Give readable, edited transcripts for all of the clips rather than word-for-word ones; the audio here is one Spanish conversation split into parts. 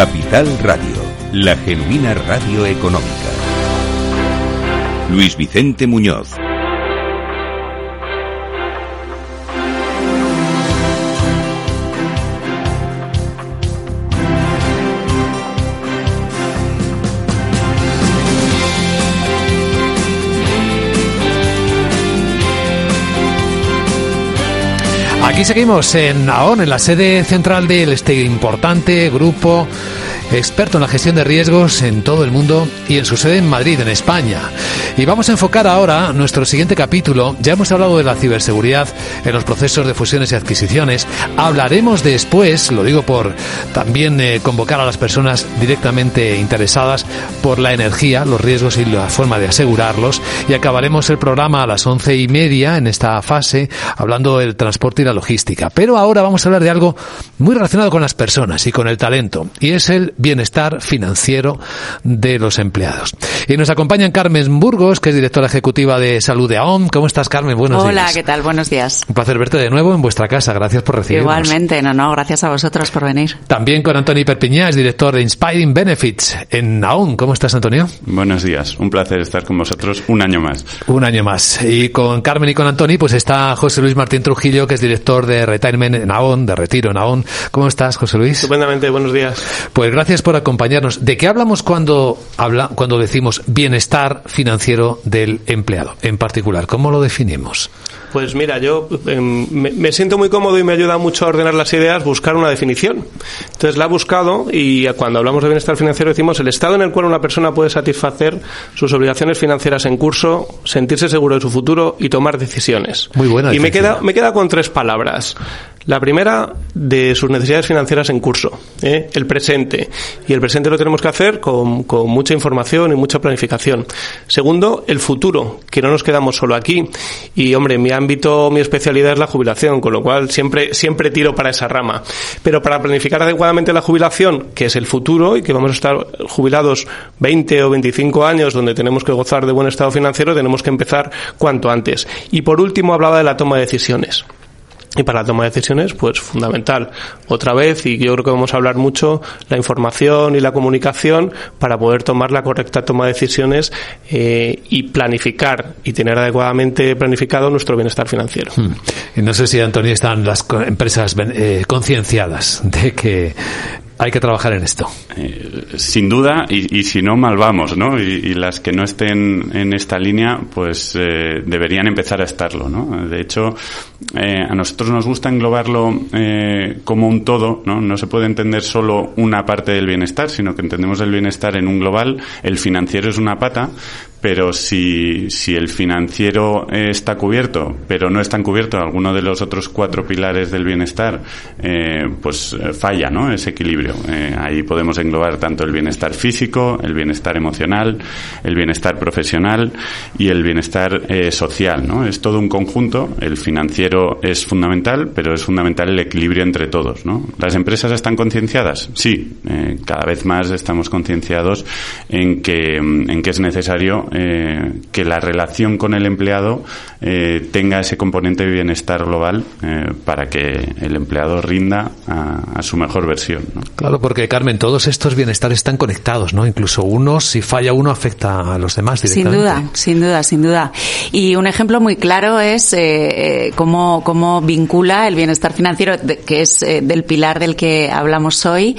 Capital Radio, la genuina radio económica. Luis Vicente Muñoz. Aquí seguimos en Naón, en la sede central de este importante grupo experto en la gestión de riesgos en todo el mundo y en su sede en Madrid, en España. Y vamos a enfocar ahora nuestro siguiente capítulo. Ya hemos hablado de la ciberseguridad en los procesos de fusiones y adquisiciones. Hablaremos después, lo digo por también convocar a las personas directamente interesadas por la energía, los riesgos y la forma de asegurarlos. Y acabaremos el programa a las 11:30 en esta fase, hablando del transporte y la logística. Pero ahora vamos a hablar de algo muy relacionado con las personas y con el talento, y es el bienestar financiero de los empleados. Y nos acompaña Carmen Burgos, que es directora ejecutiva de Salud de AON. ¿Cómo estás, Carmen? Buenos días. Hola, ¿qué tal? Buenos días. Un placer verte de nuevo en vuestra casa. Gracias por recibirnos. Igualmente, gracias a vosotros por venir. También con Antoni Perpiñá, es director de Inspiring Benefits en AON. ¿Cómo estás, Antonio? Buenos días. Un placer estar con vosotros un año más. Un año más. Y con Carmen y con Antoni, pues está José Luis Martín Trujillo, que es director de Retirement en AON, de Retiro en AON. ¿Cómo estás, José Luis? Estupendamente, buenos días. Pues gracias por acompañarnos. ¿De qué hablamos cuando decimos bienestar financiero del empleado? En particular, ¿cómo lo definimos? Pues mira, yo me siento muy cómodo y me ayuda mucho a ordenar las ideas buscar una definición. Entonces la he buscado y cuando hablamos de bienestar financiero decimos el estado en el cual una persona puede satisfacer sus obligaciones financieras en curso, sentirse seguro de su futuro y tomar decisiones. Muy buena definición. Y me queda con 3 palabras. La primera, de sus necesidades financieras en curso, el presente. Y el presente lo tenemos que hacer con mucha información y mucha planificación. Segundo, el futuro, que no nos quedamos solo aquí. Y, hombre, mi ámbito, mi especialidad es la jubilación, con lo cual siempre tiro para esa rama. Pero para planificar adecuadamente la jubilación, que es el futuro, y que vamos a estar jubilados 20 o 25 años, donde tenemos que gozar de buen estado financiero, tenemos que empezar cuanto antes. Y por último, hablaba de la toma de decisiones. Y para la toma de decisiones, pues fundamental. Otra vez, y yo creo que vamos a hablar mucho, la información y la comunicación para poder tomar la correcta toma de decisiones y planificar y tener adecuadamente planificado nuestro bienestar financiero. No sé si, Antonio, están las empresas concienciadas de que hay que trabajar en esto. Sin duda, y si no, mal vamos, ¿no? Y las que no estén en esta línea, pues deberían empezar a estarlo, ¿no? De hecho, a nosotros nos gusta englobarlo como un todo, ¿no? No se puede entender solo una parte del bienestar, sino que entendemos el bienestar en un global. El financiero es una pata, pero si el financiero está cubierto, pero no están cubiertos alguno de los otros 4 pilares del bienestar, pues falla, ¿no? Ese equilibrio. Ahí podemos englobar tanto el bienestar físico, el bienestar emocional, el bienestar profesional y el bienestar social, ¿no? Es todo un conjunto. El financiero es fundamental, pero es fundamental el equilibrio entre todos, ¿no? ¿Las empresas están concienciadas? Sí, cada vez más estamos concienciados en que es necesario que la relación con el empleado tenga ese componente de bienestar global para que el empleado rinda a su mejor versión, ¿no? Claro, porque, Carmen, todos estos bienestares están conectados, ¿no? Incluso si falla uno, afecta a los demás directamente. Sin duda. Y un ejemplo muy claro es cómo vincula el bienestar financiero, que es del pilar del que hablamos hoy,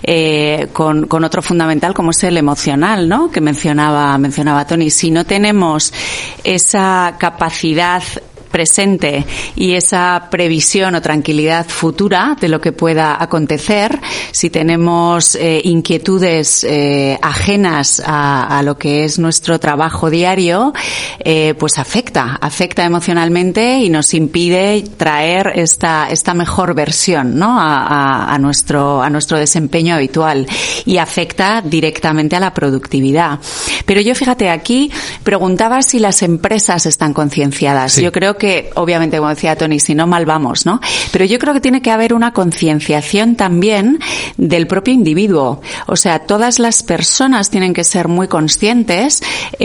con otro fundamental como es el emocional, ¿no? Que mencionaba Tony. Si no tenemos esa capacidad presente y esa previsión o tranquilidad futura de lo que pueda acontecer, si tenemos inquietudes ajenas a lo que es nuestro trabajo diario, pues afecta emocionalmente y nos impide traer esta mejor versión, ¿no? a nuestro desempeño habitual, y afecta directamente a la productividad. Pero yo, fíjate, aquí preguntaba si las empresas están concienciadas. Sí. Yo creo que que, obviamente, como decía Tony, si no mal vamos, ¿no? Pero yo creo que tiene que haber una concienciación también del propio individuo. O sea, todas las personas tienen que ser muy conscientes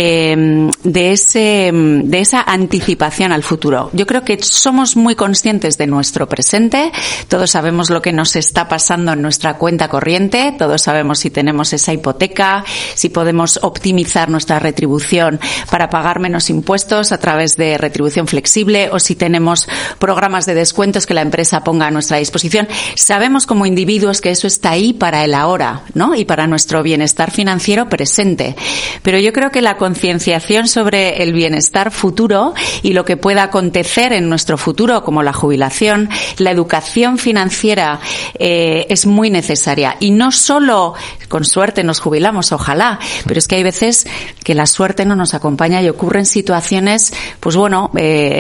de esa anticipación al futuro. Yo creo que somos muy conscientes de nuestro presente, todos sabemos lo que nos está pasando en nuestra cuenta corriente, todos sabemos si tenemos esa hipoteca, si podemos optimizar nuestra retribución para pagar menos impuestos a través de retribución flexible, o si tenemos programas de descuentos que la empresa ponga a nuestra disposición. Sabemos como individuos que eso está ahí para el ahora, ¿no? Y para nuestro bienestar financiero presente. Pero yo creo que la concienciación sobre el bienestar futuro y lo que pueda acontecer en nuestro futuro, como la jubilación, la educación financiera es muy necesaria. Y no solo con suerte nos jubilamos, ojalá, pero es que hay veces que la suerte no nos acompaña y ocurren situaciones, pues bueno,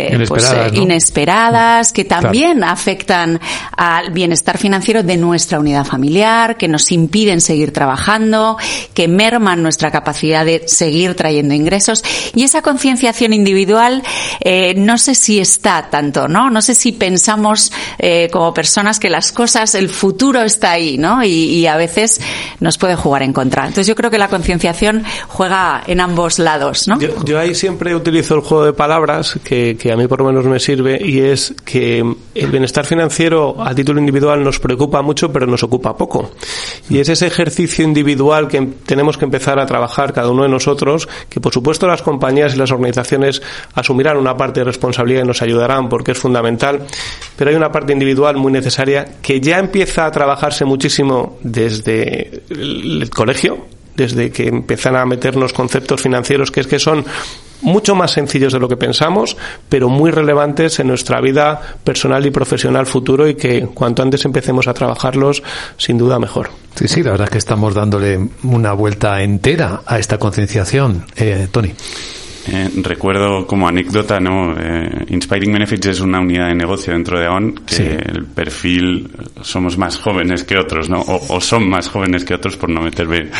inesperadas, que también afectan al bienestar financiero de nuestra unidad familiar, que nos impiden seguir trabajando, que merman nuestra capacidad de seguir trayendo ingresos. Y esa concienciación individual, no sé si está tanto, ¿no? No sé si pensamos como personas que las cosas, el futuro está ahí, ¿no? Y a veces nos puede jugar en contra. Entonces yo creo que la concienciación juega en ambos lados, ¿no? Yo ahí siempre utilizo el juego de palabras que a mí por lo menos me sirve, y es que el bienestar financiero a título individual nos preocupa mucho, pero nos ocupa poco. Y es ese ejercicio individual que tenemos que empezar a trabajar cada uno de nosotros, que por supuesto las compañías y las organizaciones asumirán una parte de responsabilidad y nos ayudarán porque es fundamental, pero hay una parte individual muy necesaria que ya empieza a trabajarse muchísimo desde el colegio, desde que empiezan a meternos conceptos financieros que son mucho más sencillos de lo que pensamos, pero muy relevantes en nuestra vida personal y profesional futuro, y que cuanto antes empecemos a trabajarlos, sin duda mejor. Sí, la verdad es que estamos dándole una vuelta entera a esta concienciación. Tony. Recuerdo como anécdota, ¿no? Inspiring Benefits es una unidad de negocio dentro de AON que sí. El perfil somos más jóvenes que otros, ¿no? O son más jóvenes que otros, por no meterme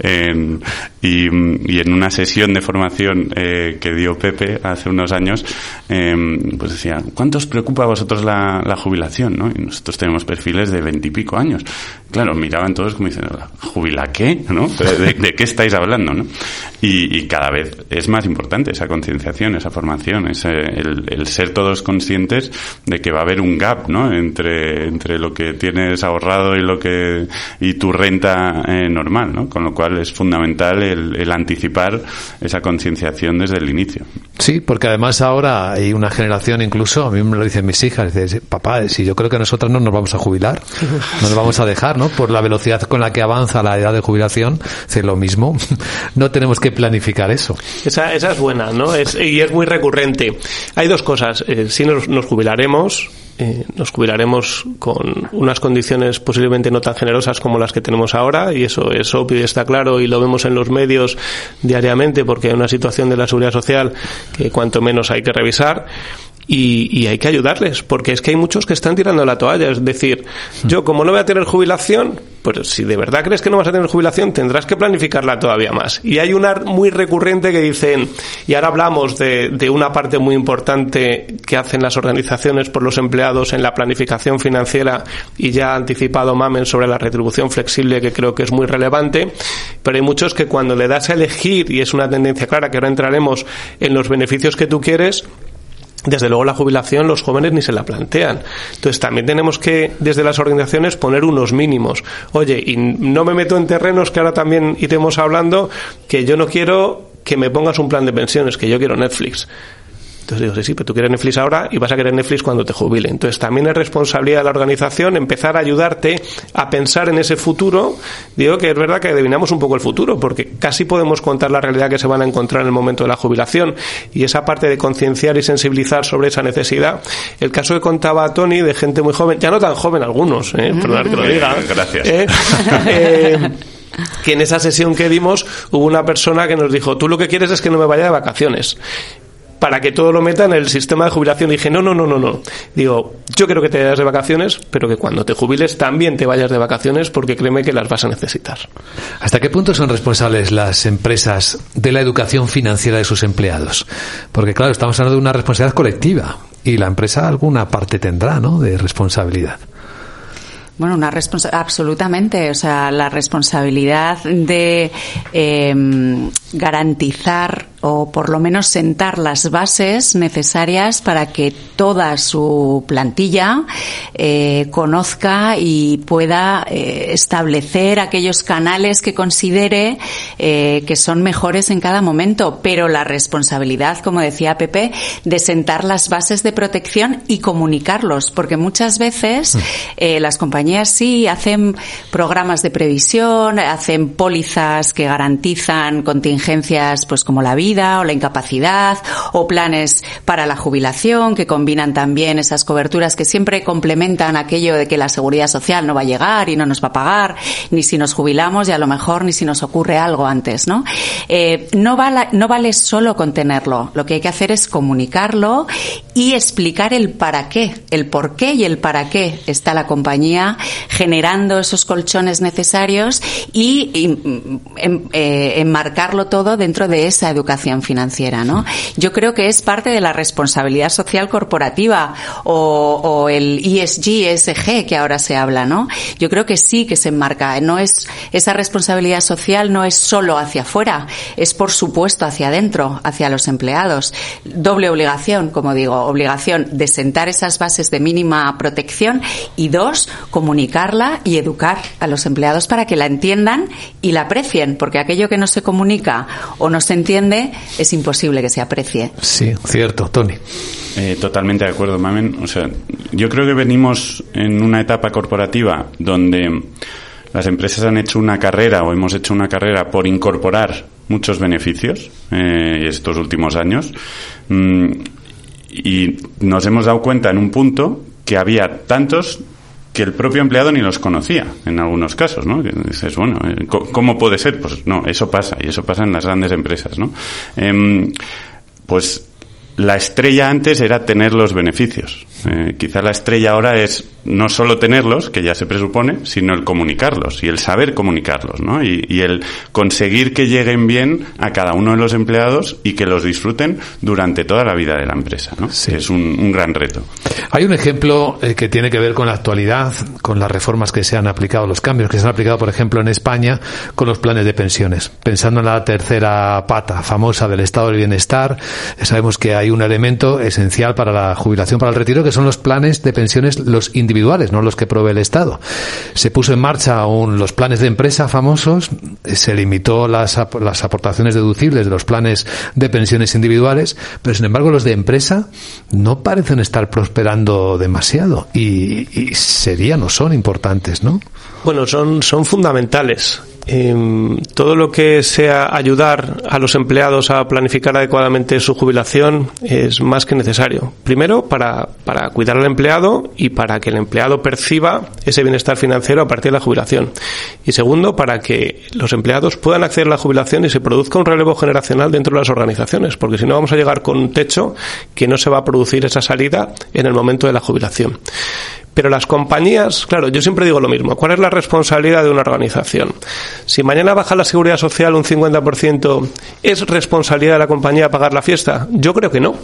y en una sesión de formación que dio Pepe hace unos años, pues decía, ¿cuánto os preocupa a vosotros la jubilación, ¿no? Y nosotros tenemos perfiles de 20 y pico años. Claro, miraban todos como diciendo, ¿jubila qué? ¿No? ¿De qué estáis hablando, no? Y cada vez es más importante esa concienciación, esa formación, el ser todos conscientes de que va a haber un gap, ¿no? Entre lo que tienes ahorrado y tu renta normal, ¿no? Con lo cual es fundamental el anticipar esa concienciación desde el inicio. Sí, porque además ahora hay una generación, incluso a mí me lo dicen mis hijas, dicen, papá, si yo creo que nosotros no nos vamos a jubilar, no nos vamos a dejar, ¿no? Por la velocidad con la que avanza la edad de jubilación, es lo mismo, no tenemos que planificar eso. Esa es buena, ¿no? Y es muy recurrente. Hay dos cosas. Si nos jubilaremos, con unas condiciones posiblemente no tan generosas como las que tenemos ahora, y eso es obvio y está claro, y lo vemos en los medios diariamente, porque hay una situación de la seguridad social que cuanto menos hay que revisar. Y hay que ayudarles, porque es que hay muchos que están tirando la toalla. Es decir, yo como no voy a tener jubilación, pues si de verdad crees que no vas a tener jubilación, tendrás que planificarla todavía más. Y hay una muy recurrente que dicen, y ahora hablamos de una parte muy importante que hacen las organizaciones por los empleados en la planificación financiera, y ya ha anticipado Mamen sobre la retribución flexible, que creo que es muy relevante, pero hay muchos que cuando le das a elegir, y es una tendencia clara, que ahora entraremos en los beneficios que tú quieres, desde luego la jubilación los jóvenes ni se la plantean. Entonces también tenemos que desde las organizaciones poner unos mínimos. Oye, y no me meto en terrenos que ahora también iremos hablando, que yo no quiero que me pongas un plan de pensiones, que yo quiero Netflix. Entonces digo, sí, pero tú quieres Netflix ahora y vas a querer Netflix cuando te jubile. Entonces también es responsabilidad de la organización empezar a ayudarte a pensar en ese futuro. Digo que es verdad que adivinamos un poco el futuro, porque casi podemos contar la realidad que se van a encontrar en el momento de la jubilación, y esa parte de concienciar y sensibilizar sobre esa necesidad. El caso que contaba Tony, de gente muy joven, ya no tan joven algunos, perdón que lo diga. Gracias. Que en esa sesión que dimos hubo una persona que nos dijo, tú lo que quieres es que no me vaya de vacaciones, para que todo lo meta en el sistema de jubilación. Y dije, no. Digo, yo quiero que te vayas de vacaciones, pero que cuando te jubiles también te vayas de vacaciones, porque créeme que las vas a necesitar. ¿Hasta qué punto son responsables las empresas de la educación financiera de sus empleados? Porque claro, estamos hablando de una responsabilidad colectiva. y la empresa alguna parte tendrá, ¿no?, de responsabilidad. Bueno, absolutamente. O sea, la responsabilidad de garantizar o por lo menos sentar las bases necesarias para que toda su plantilla conozca y pueda establecer aquellos canales que considere que son mejores en cada momento. Pero la responsabilidad, como decía Pepe, de sentar las bases de protección y comunicarlos, porque muchas veces las compañías sí hacen programas de previsión, hacen pólizas que garantizan contingencias pues como la vida o la incapacidad, o planes para la jubilación que combinan también esas coberturas que siempre complementan aquello de que la seguridad social no va a llegar y no nos va a pagar ni si nos jubilamos y a lo mejor ni si nos ocurre algo antes, ¿no? No vale solo con tenerlo, lo que hay que hacer es comunicarlo y explicar el para qué, el por qué y el para qué está la compañía generando esos colchones necesarios y enmarcarlo todo dentro de esa educación financiera, ¿no? Yo creo que es parte de la responsabilidad social corporativa o el ESG que ahora se habla, ¿no? Yo creo que sí que se enmarca. No es, esa responsabilidad social no es solo hacia afuera, es por supuesto hacia adentro, hacia los empleados. Doble obligación, como digo, obligación de sentar esas bases de mínima protección y dos, comunicarla y educar a los empleados para que la entiendan y la aprecien, porque aquello que no se comunica o no se entiende es imposible que se aprecie. Sí, cierto, Tony. Totalmente de acuerdo, Mamen. O sea, yo creo que venimos en una etapa corporativa donde las empresas han hecho una carrera o hemos hecho una carrera por incorporar muchos beneficios estos últimos años y nos hemos dado cuenta en un punto que había tantos que el propio empleado ni los conocía en algunos casos, ¿no? Que dices, bueno, ¿cómo puede ser? Pues no, eso pasa, y eso pasa en las grandes empresas, ¿no? Pues la estrella antes era tener los beneficios. Quizá la estrella ahora es no solo tenerlos, que ya se presupone, sino el comunicarlos y el saber comunicarlos, ¿no? Y el conseguir que lleguen bien a cada uno de los empleados y que los disfruten durante toda la vida de la empresa, ¿no? Sí. Es un gran reto. Hay un ejemplo que tiene que ver con la actualidad, con las reformas que se han aplicado, los cambios que se han aplicado, por ejemplo, en España, con los planes de pensiones. Pensando en la tercera pata famosa del estado del bienestar, sabemos que hay un elemento esencial para la jubilación, para el retiro, que son los planes de pensiones, los individuales, no los que provee el Estado. Se puso en marcha los planes de empresa famosos, se limitó las aportaciones deducibles de los planes de pensiones individuales, pero sin embargo los de empresa no parecen estar prosperando demasiado y serían o son importantes, ¿no? Bueno, son fundamentales. Todo lo que sea ayudar a los empleados a planificar adecuadamente su jubilación es más que necesario. Primero, para cuidar al empleado y para que el empleado perciba ese bienestar financiero a partir de la jubilación. Y segundo, para que los empleados puedan acceder a la jubilación y se produzca un relevo generacional dentro de las organizaciones, porque si no vamos a llegar con un techo que no se va a producir esa salida en el momento de la jubilación. Pero las compañías, claro, yo siempre digo lo mismo. ¿Cuál es la responsabilidad de una organización? Si mañana baja la seguridad social un 50%, ¿es responsabilidad de la compañía pagar la fiesta? Yo creo que no.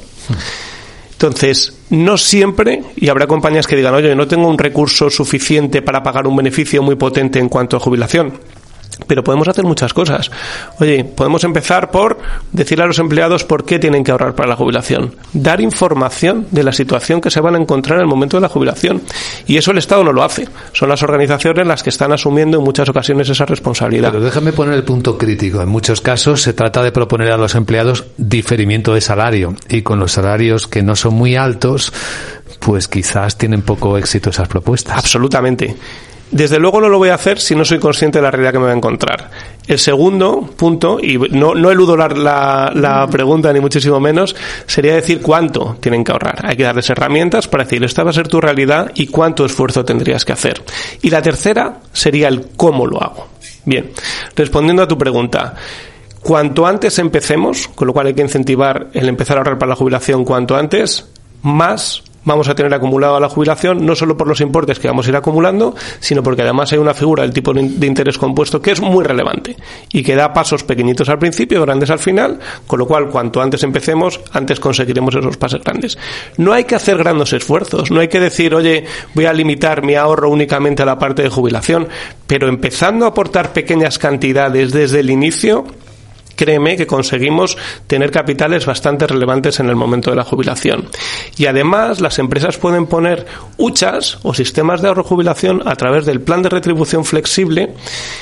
Entonces, no siempre, y habrá compañías que digan, oye, no tengo un recurso suficiente para pagar un beneficio muy potente en cuanto a jubilación. Pero podemos hacer muchas cosas. Oye, podemos empezar por decirle a los empleados por qué tienen que ahorrar para la jubilación. Dar información de la situación que se van a encontrar en el momento de la jubilación. Y eso el Estado no lo hace. Son las organizaciones las que están asumiendo en muchas ocasiones esa responsabilidad. Pero déjame poner el punto crítico. En muchos casos se trata de proponer a los empleados diferimiento de salario. Y con los salarios que no son muy altos, pues quizás tienen poco éxito esas propuestas. Absolutamente. Desde luego no lo voy a hacer si no soy consciente de la realidad que me voy a encontrar. El segundo punto, y no eludo la pregunta ni muchísimo menos, sería decir cuánto tienen que ahorrar. Hay que darles herramientas para decir, esta va a ser tu realidad y cuánto esfuerzo tendrías que hacer. Y la tercera sería el cómo lo hago. Bien, respondiendo a tu pregunta, cuanto antes empecemos, con lo cual hay que incentivar el empezar a ahorrar para la jubilación cuanto antes, más vamos a tener acumulado a la jubilación, no solo por los importes que vamos a ir acumulando, sino porque además hay una figura del tipo de interés compuesto que es muy relevante y que da pasos pequeñitos al principio, grandes al final, con lo cual cuanto antes empecemos, antes conseguiremos esos pasos grandes. No hay que hacer grandes esfuerzos, no hay que decir, oye, voy a limitar mi ahorro únicamente a la parte de jubilación, pero empezando a aportar pequeñas cantidades desde el inicio, créeme que conseguimos tener capitales bastante relevantes en el momento de la jubilación. Y además las empresas pueden poner huchas o sistemas de ahorro jubilación a través del plan de retribución flexible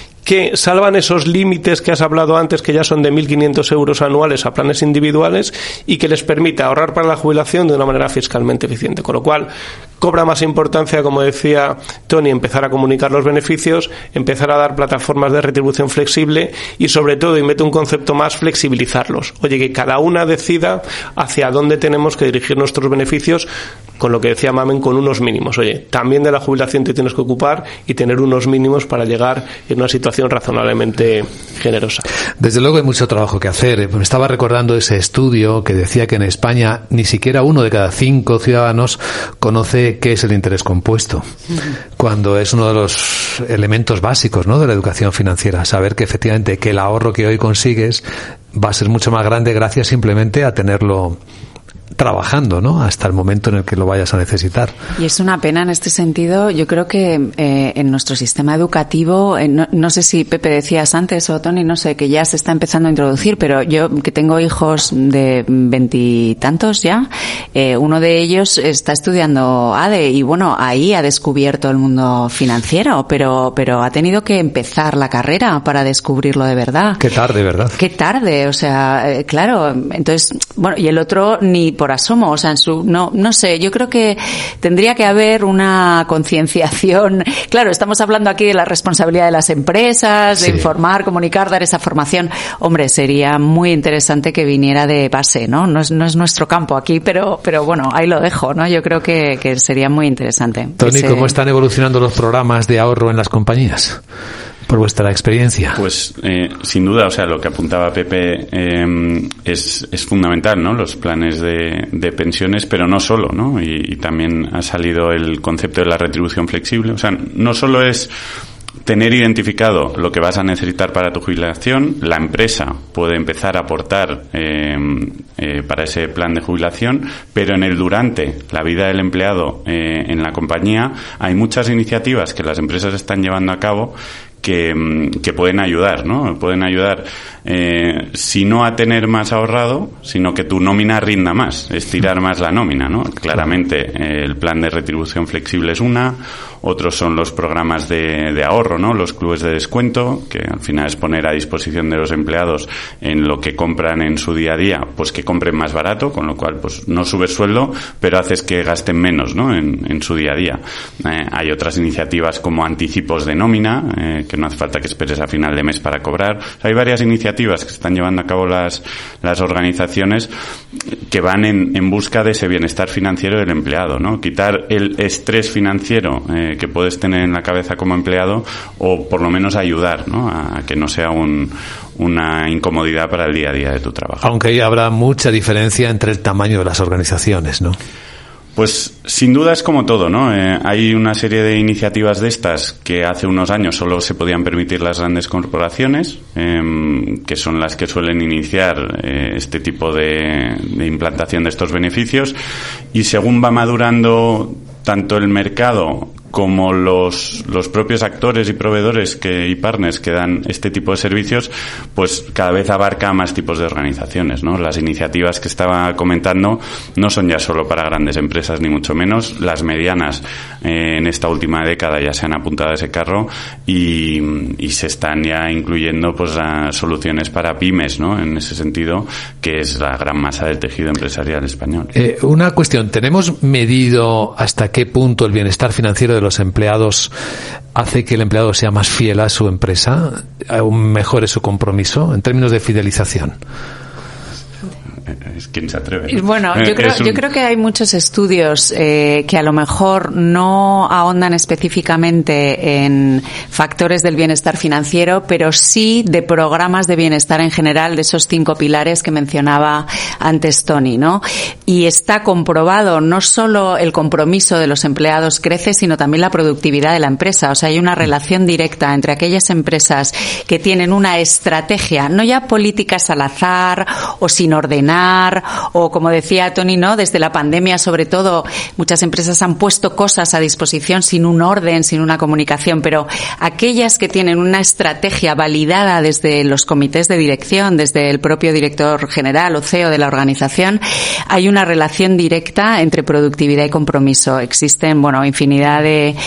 que salvan esos límites que has hablado antes, que ya son de 1.500 euros anuales a planes individuales, y que les permite ahorrar para la jubilación de una manera fiscalmente eficiente. Con lo cual, cobra más importancia, como decía Tony, empezar a comunicar los beneficios, empezar a dar plataformas de retribución flexible y, sobre todo, y mete un concepto más, flexibilizarlos. Oye, que cada una decida hacia dónde tenemos que dirigir nuestros beneficios, con lo que decía Mamen, con unos mínimos. Oye, también de la jubilación te tienes que ocupar y tener unos mínimos para llegar en una situación razonablemente generosa. Desde luego hay mucho trabajo que hacer. Me estaba recordando ese estudio que decía que en España ni siquiera 1 de cada 5 ciudadanos conoce qué es el interés compuesto, cuando es uno de los elementos básicos, ¿no?, de la educación financiera. Saber que efectivamente que el ahorro que hoy consigues va a ser mucho más grande gracias simplemente a tenerlo trabajando, ¿no?, hasta el momento en el que lo vayas a necesitar. Y es una pena en este sentido. Yo creo que en nuestro sistema educativo, no sé si Pepe decías antes o Tony, no sé, que ya se está empezando a introducir, pero yo que tengo hijos de 20 y tantos ya, uno de ellos está estudiando ADE y bueno, ahí ha descubierto el mundo financiero, pero ha tenido que empezar la carrera para descubrirlo de verdad. Qué tarde, ¿verdad? Qué tarde, o sea, claro, entonces, bueno, y el otro ni por asomo, o sea, no sé, yo creo que tendría que haber una concienciación. Claro, estamos hablando aquí de la responsabilidad de las empresas, de informar, comunicar, dar esa formación. Hombre, sería muy interesante que viniera de base, ¿no? No es nuestro campo aquí, pero bueno, ahí lo dejo, ¿no? Yo creo que sería muy interesante. Tony, ¿cómo están evolucionando los programas de ahorro en las compañías? Por vuestra experiencia. Pues sin duda, o sea, lo que apuntaba Pepe es fundamental, ¿no? Los planes de pensiones, pero no solo, ¿no? Y también ha salido el concepto de la retribución flexible. O sea, no solo es tener identificado lo que vas a necesitar para tu jubilación, la empresa puede empezar a aportar para ese plan de jubilación, pero durante la vida del empleado en la compañía hay muchas iniciativas que las empresas están llevando a cabo que pueden ayudar, ¿no? Pueden ayudar, si no a tener más ahorrado, sino que tu nómina rinda más, estirar más la nómina, ¿no? Claramente, el plan de retribución flexible es otros son los programas de ahorro, ¿no? Los clubes de descuento, que al final es poner a disposición de los empleados en lo que compran en su día a día, pues que compren más barato, con lo cual pues no subes sueldo, pero haces que gasten menos, ¿no? En su día a día. Hay otras iniciativas como anticipos de nómina, que no hace falta que esperes a final de mes para cobrar. O sea, hay varias iniciativas que están llevando a cabo las organizaciones que van en busca de ese bienestar financiero del empleado, ¿no? Quitar el estrés financiero que puedes tener en la cabeza como empleado, o por lo menos ayudar, ¿no?, a que no sea una incomodidad para el día a día de tu trabajo. Aunque ahí habrá mucha diferencia entre el tamaño de las organizaciones, ¿no? Pues sin duda es como todo, ¿no? Hay una serie de iniciativas de estas que hace unos años solo se podían permitir las grandes corporaciones, que son las que suelen iniciar este tipo de implantación de estos beneficios, y según va madurando tanto el mercado como los propios actores y proveedores y partners que dan este tipo de servicios, pues cada vez abarca más tipos de organizaciones, ¿no? Las iniciativas que estaba comentando no son ya solo para grandes empresas, ni mucho menos. Las medianas en esta última década ya se han apuntado a ese carro y se están ya incluyendo pues soluciones para pymes, ¿no? En ese sentido, que es la gran masa del tejido empresarial español. Una cuestión, ¿tenemos medido hasta qué punto el bienestar financiero de los empleados hace que el empleado sea más fiel a su empresa, mejore su compromiso en términos de fidelización? es quien se atreve, ¿no? Bueno, yo creo que hay muchos estudios que a lo mejor no ahondan específicamente en factores del bienestar financiero, pero sí de programas de bienestar en general, de esos 5 pilares que mencionaba antes Tony, ¿no? Y está comprobado, no solo el compromiso de los empleados crece, sino también la productividad de la empresa. O sea, hay una relación directa entre aquellas empresas que tienen una estrategia, no ya políticas al azar o sin ordenar, o como decía Tony, ¿no? Desde la pandemia, sobre todo, muchas empresas han puesto cosas a disposición sin un orden, sin una comunicación, pero aquellas que tienen una estrategia validada desde los comités de dirección, desde el propio director general o CEO de la organización, hay una relación directa entre productividad y compromiso. Existen, bueno, infinidad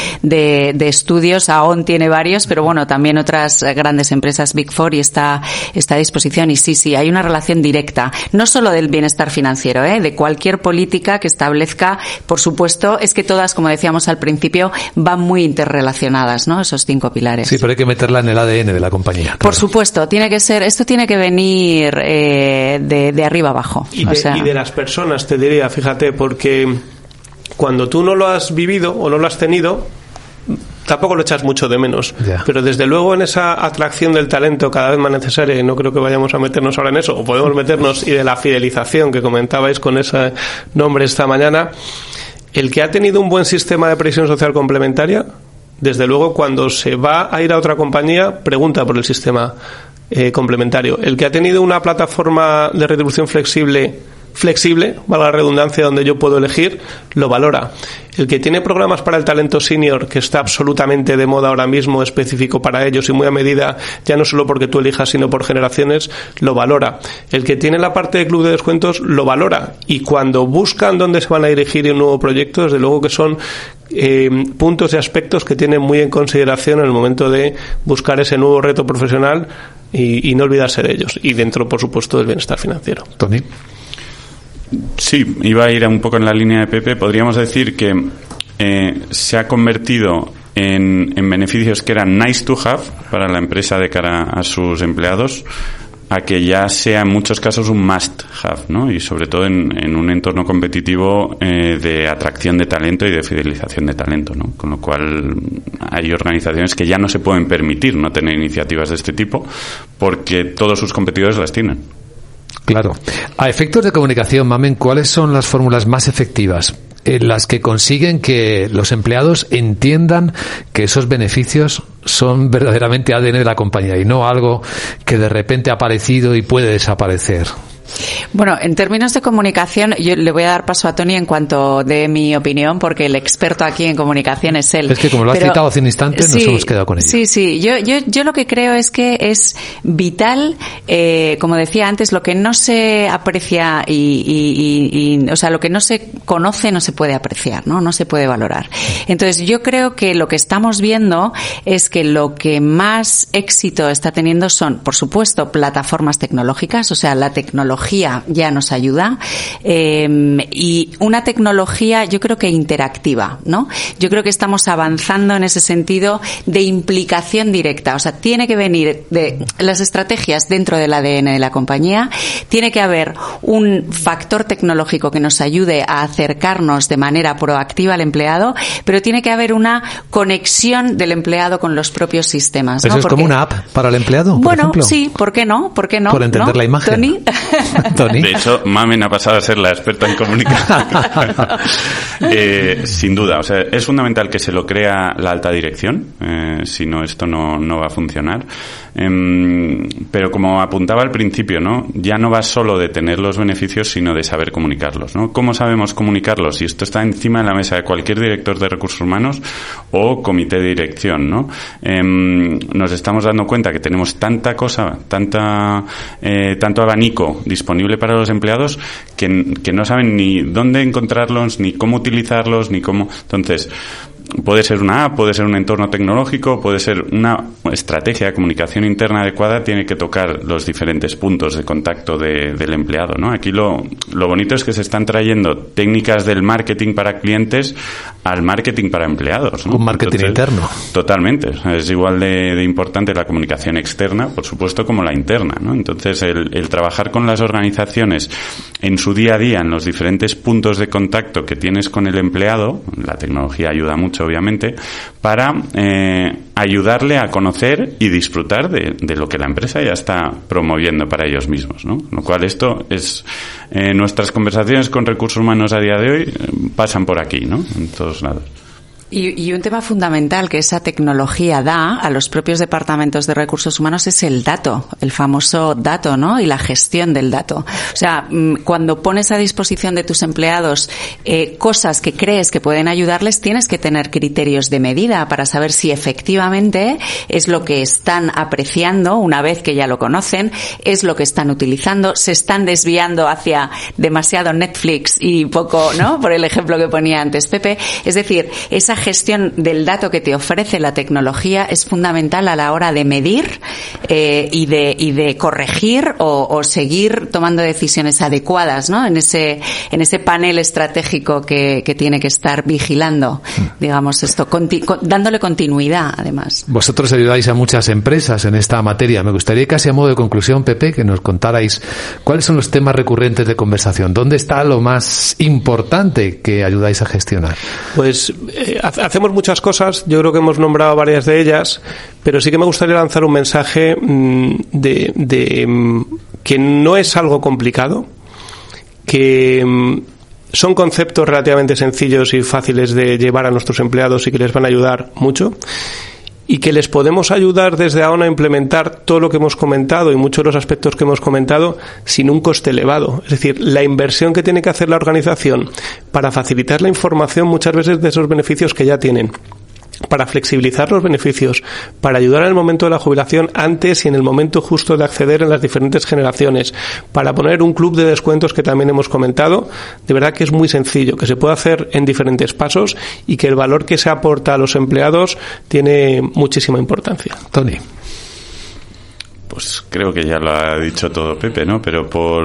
de estudios, AON tiene varios, pero bueno, también otras grandes empresas Big Four, y está a disposición. Y sí, hay una relación directa, no solo del bienestar financiero, de cualquier política que establezca, por supuesto, es que todas, como decíamos al principio, van muy interrelacionadas, ¿no? Esos 5 pilares. Sí, pero hay que meterla en el ADN de la compañía. Claro. Por supuesto, esto tiene que venir de arriba abajo. Y de las personas, te diría, fíjate, porque cuando tú no lo has vivido o no lo has tenido, tampoco lo echas mucho de menos. Yeah. Pero desde luego en esa atracción del talento cada vez más necesaria, y no creo que vayamos a meternos ahora en eso, o podemos meternos, y de la fidelización que comentabais con ese nombre esta mañana, el que ha tenido un buen sistema de previsión social complementaria, desde luego cuando se va a ir a otra compañía, pregunta por el sistema complementario. El que ha tenido una plataforma de retribución flexible, valga la redundancia, donde yo puedo elegir, lo valora. El que tiene programas para el talento senior, que está absolutamente de moda ahora mismo, específico para ellos y muy a medida, ya no solo porque tú elijas, sino por generaciones, lo valora. El que tiene la parte de club de descuentos, lo valora. Y cuando buscan dónde se van a dirigir en un nuevo proyecto, desde luego que son puntos y aspectos que tienen muy en consideración en el momento de buscar ese nuevo reto profesional y no olvidarse de ellos. Y dentro, por supuesto, del bienestar financiero. Tony. Sí, iba a ir un poco en la línea de Pepe. Podríamos decir que se ha convertido en beneficios que eran nice to have para la empresa de cara a sus empleados, a que ya sea en muchos casos un must have, ¿no? Y sobre todo en un entorno competitivo de atracción de talento y de fidelización de talento, ¿no? Con lo cual hay organizaciones que ya no se pueden permitir no tener iniciativas de este tipo porque todos sus competidores las tienen. Claro. A efectos de comunicación, Mamen, ¿cuáles son las fórmulas más efectivas en las que consiguen que los empleados entiendan que esos beneficios son verdaderamente ADN de la compañía y no algo que de repente ha aparecido y puede desaparecer? Bueno, en términos de comunicación, yo le voy a dar paso a Tony en cuanto de mi opinión, porque el experto aquí en comunicación es él. Es que como lo has citado hace un instante, nos hemos quedado con ello. Sí. Yo lo que creo es que es vital, como decía antes, lo que no se aprecia o sea, lo que no se conoce no se puede apreciar, no se puede valorar. Entonces, yo creo que lo que estamos viendo es que lo que más éxito está teniendo son, por supuesto, plataformas tecnológicas, o sea, la tecnología ya nos ayuda, y una tecnología yo creo que interactiva, ¿no? Yo creo que estamos avanzando en ese sentido de implicación directa, o sea, tiene que venir de las estrategias dentro del ADN de la compañía, tiene que haber un factor tecnológico que nos ayude a acercarnos de manera proactiva al empleado, pero tiene que haber una conexión del empleado con los propios sistemas, ¿no? ¿Eso es como una app para el empleado, por ejemplo? Sí, ¿por qué no? Por entender la imagen. Tony. Tony. De hecho, Mamen ha pasado a ser la experta en comunicación. Sin duda, o sea, es fundamental que se lo crea la alta dirección, si no esto no va a funcionar. Pero como apuntaba al principio, ¿no? Ya no va solo de tener los beneficios, sino de saber comunicarlos, ¿no? ¿Cómo sabemos comunicarlos? Y esto está encima de la mesa de cualquier director de recursos humanos o comité de dirección, ¿no? Nos estamos dando cuenta que tenemos tanta cosa, tanto abanico disponible para los empleados que no saben ni dónde encontrarlos, ni cómo utilizarlos, ni cómo. Entonces, puede ser una app, puede ser un entorno tecnológico, puede ser una estrategia de comunicación interna adecuada, tiene que tocar los diferentes puntos de contacto del empleado, ¿no? Aquí lo bonito es que se están trayendo técnicas del marketing para clientes al marketing para empleados, ¿no? Un marketing interno. Totalmente. Es igual de importante la comunicación externa, por supuesto, como la interna, ¿no? Entonces, el trabajar con las organizaciones en su día a día, en los diferentes puntos de contacto que tienes con el empleado, la tecnología ayuda mucho, obviamente, para ayudarle a conocer y disfrutar de lo que la empresa ya está promoviendo para ellos mismos, ¿no? Lo cual esto es nuestras conversaciones con recursos humanos a día de hoy pasan por aquí, ¿no? En todos lados. Y un tema fundamental que esa tecnología da a los propios departamentos de recursos humanos es el dato, el famoso dato, ¿no? Y la gestión del dato. O sea, cuando pones a disposición de tus empleados cosas que crees que pueden ayudarles, tienes que tener criterios de medida para saber si efectivamente es lo que están apreciando una vez que ya lo conocen, es lo que están utilizando, se están desviando hacia demasiado Netflix y poco, ¿no? Por el ejemplo que ponía antes Pepe. Es decir, esa gestión del dato que te ofrece la tecnología es fundamental a la hora de medir y de corregir o seguir tomando decisiones adecuadas, ¿no? En ese panel estratégico que tiene que estar vigilando, digamos, esto, dándole continuidad, además. Vosotros ayudáis a muchas empresas en esta materia. Me gustaría, casi a modo de conclusión, Pepe, que nos contarais cuáles son los temas recurrentes de conversación. ¿Dónde está lo más importante que ayudáis a gestionar? Pues hacemos muchas cosas, yo creo que hemos nombrado varias de ellas, pero sí que me gustaría lanzar un mensaje de que no es algo complicado, que son conceptos relativamente sencillos y fáciles de llevar a nuestros empleados y que les van a ayudar mucho, y que les podemos ayudar desde ahora a implementar todo lo que hemos comentado y muchos de los aspectos que hemos comentado sin un coste elevado. Es decir, la inversión que tiene que hacer la organización para facilitar la información muchas veces de esos beneficios que ya tienen, para flexibilizar los beneficios, para ayudar en el momento de la jubilación antes y en el momento justo de acceder en las diferentes generaciones, para poner un club de descuentos que también hemos comentado, de verdad que es muy sencillo, que se puede hacer en diferentes pasos y que el valor que se aporta a los empleados tiene muchísima importancia. Tony. Pues creo que ya lo ha dicho todo Pepe, ¿no? Pero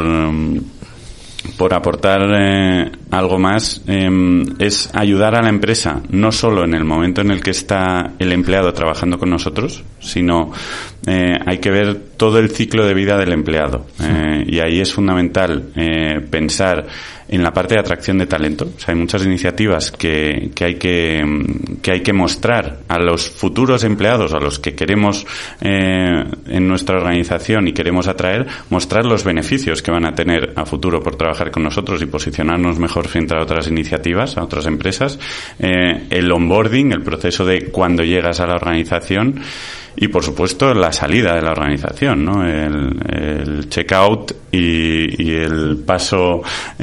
por aportar algo más, es ayudar a la empresa no solo en el momento en el que está el empleado trabajando con nosotros, sino hay que ver todo el ciclo de vida del empleado, y ahí es fundamental pensar en la parte de atracción de talento. O sea, hay muchas iniciativas que hay que mostrar a los futuros empleados, a los que queremos en nuestra organización y queremos atraer, mostrar los beneficios que van a tener a futuro por trabajar con nosotros y posicionarnos mejor frente a otras iniciativas, a otras empresas. El onboarding, el proceso de cuando llegas a la organización, y por supuesto la salida de la organización, ¿no? El check-out y el paso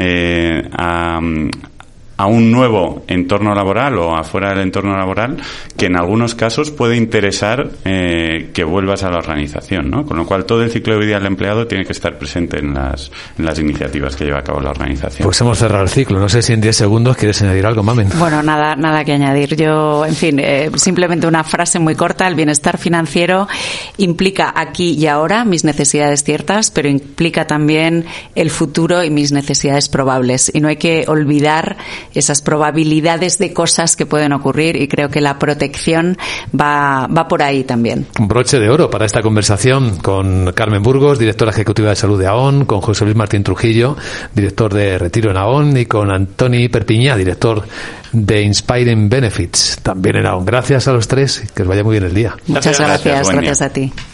a un nuevo entorno laboral o afuera del entorno laboral, que en algunos casos puede interesar que vuelvas a la organización, ¿no? Con lo cual todo el ciclo de vida del empleado tiene que estar presente en las iniciativas que lleva a cabo la organización. Pues hemos cerrado el ciclo. No sé si en 10 segundos quieres añadir algo, Mamen. Bueno, nada que añadir. Yo, en fin, simplemente una frase muy corta. El bienestar financiero implica aquí y ahora mis necesidades ciertas, pero implica también el futuro y mis necesidades probables. Y no hay que olvidar esas probabilidades de cosas que pueden ocurrir, y creo que la protección va por ahí también. Un broche de oro para esta conversación con Carmen Burgos, directora ejecutiva de salud de AON, con José Luis Martín Trujillo, director de retiro en AON, y con Antoni Perpiñá, director de Inspiring Benefits, también en AON. Gracias a los tres, que os vaya muy bien el día. Muchas gracias a ti.